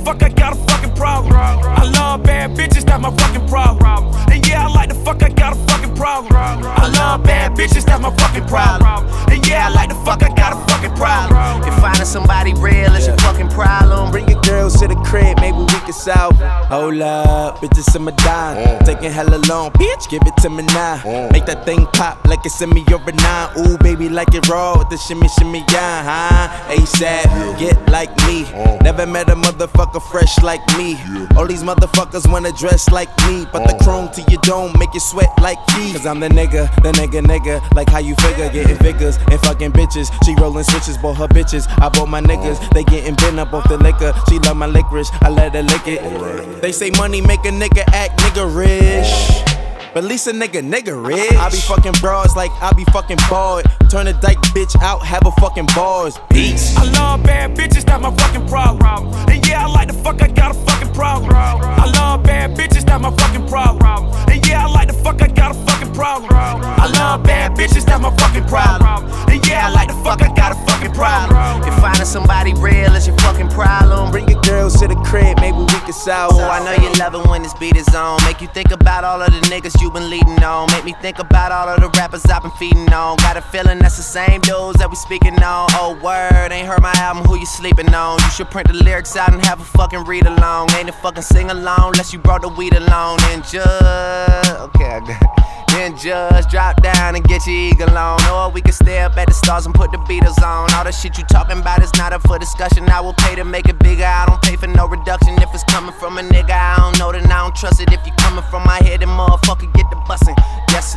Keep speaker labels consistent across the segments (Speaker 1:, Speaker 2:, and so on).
Speaker 1: fuck, I got a fucking problem. I love bad bitches, that's my fucking problem. And yeah, I like to fuck, I got a fucking problem. I love bad bitches, that's my fucking problem. And yeah, I like to fuck, I got a fucking problem.
Speaker 2: If finding somebody real is your fucking problem,
Speaker 3: bring your girls to the crib, maybe we can solve. Hold up, bitches in my dime. Taking hella long, bitch, give it to me now. Make that thing pop like it's in me or a 9. Ooh, baby, like it raw with the shimmy, shimmy, yeah, huh? ASAP, get like me. Never met a motherfucker fresh like me. All these motherfuckers wanna dress like me, but the chrome to your dome make you sweat like keys. Cause I'm the nigga, like how you figure. Getting figures and fucking bitches. She rolling switches, bought her bitches. I bought my niggas, they getting bent up off the liquor. She love my licorice, I let her lick it. They say money make a nigga act niggerish, but at least a nigga rich. I be fucking bras like I be fucking bored. Turn a dyke bitch out, have a fucking bars. Peace.
Speaker 1: I love bad bitches, that's my fucking problem. And yeah, I like to fuck, I got a fucking problem. I love bad bitches, that's my fucking problem. And yeah, I like to fuck, I got a fucking problem. I love bad bitches, that's my fucking problem. And yeah, I like to fuck, I got a fucking problem.
Speaker 2: if finding somebody real is your fucking problem,
Speaker 3: bring your girls to the crib, maybe we can solve.
Speaker 2: Oh, I know you love it when this beat is on. Make you think about all of the niggas you been leading on. Make me think about all of the rappers I've been feeding on. Got a feeling that's the same dudes that we speaking on. Oh, word, ain't heard my album, who you sleeping on? You should print the lyrics out and have a fucking read along. Ain't a fucking sing along unless you brought the weed along. And just, okay, I got it. Then just drop down and get your eagle on. Or we can stay up at the stars and put the Beatles on. All the shit you talking about is not up for discussion. I will pay to make it bigger, I don't pay for no reduction. If it's coming from a nigga I don't know, then I don't trust it. If you coming from my head, then motherfucker get the bussin'. Yes,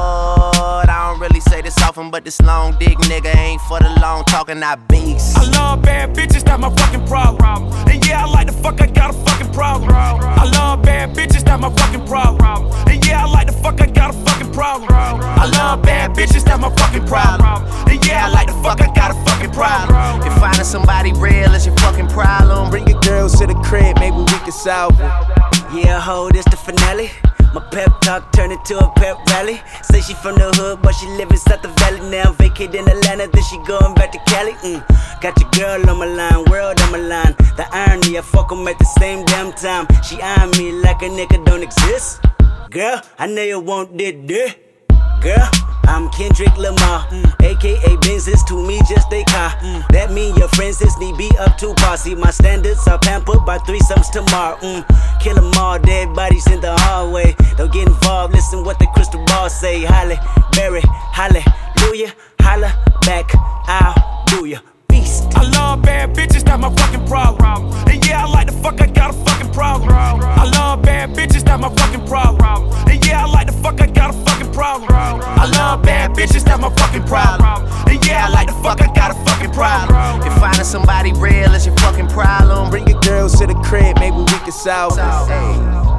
Speaker 2: Lord, I don't really say this often, but this long dick nigga ain't for the long talking, I beast.
Speaker 1: I love bad bitches, that's my fucking problem. And yeah, I like to fuck, I got a fucking problem. I love bad bitches, that's my fucking problem. And yeah, I like to fuck, I got a fucking problem. I love bad bitches, that's my fucking problem. And yeah, I like to fuck, I got a fucking problem.
Speaker 2: If finding somebody real is your fucking problem,
Speaker 3: bring your girls to the crib, maybe we can solve it.
Speaker 4: Yeah, ho, this the finale. My pep talk turned into a pep rally. Say she from the hood, but she live inside the valley now. Vacated in Atlanta, then she going back to Cali. Got your girl on my line, world on my line. The irony, I fuck 'em at the same damn time. She eyeing me like a nigga don't exist. Girl, I know you want this. Girl, I'm Kendrick Lamar, aka Benz's to me just a car. That mean your friends is need be up to par. See my standards are pampered by threesomes tomorrow. Kill 'em all, dead bodies in the hallway. Don't get involved, listen what the crystal ball say. Halle Berry, hallelujah, holla back, I'll do ya. Beast.
Speaker 1: I love bad bitches, that's my fucking problem. And yeah, I like to fuck, I got a fucking problem. I love bad bitches, that's my fucking problem. And yeah, I like to fuck, I got a fucking problem. I love bad bitches, that's my fucking problem. And yeah, I like to fuck, I got a fucking problem.
Speaker 2: If finding somebody real is your fucking problem,
Speaker 3: bring your girls to the crib, maybe we can solve it.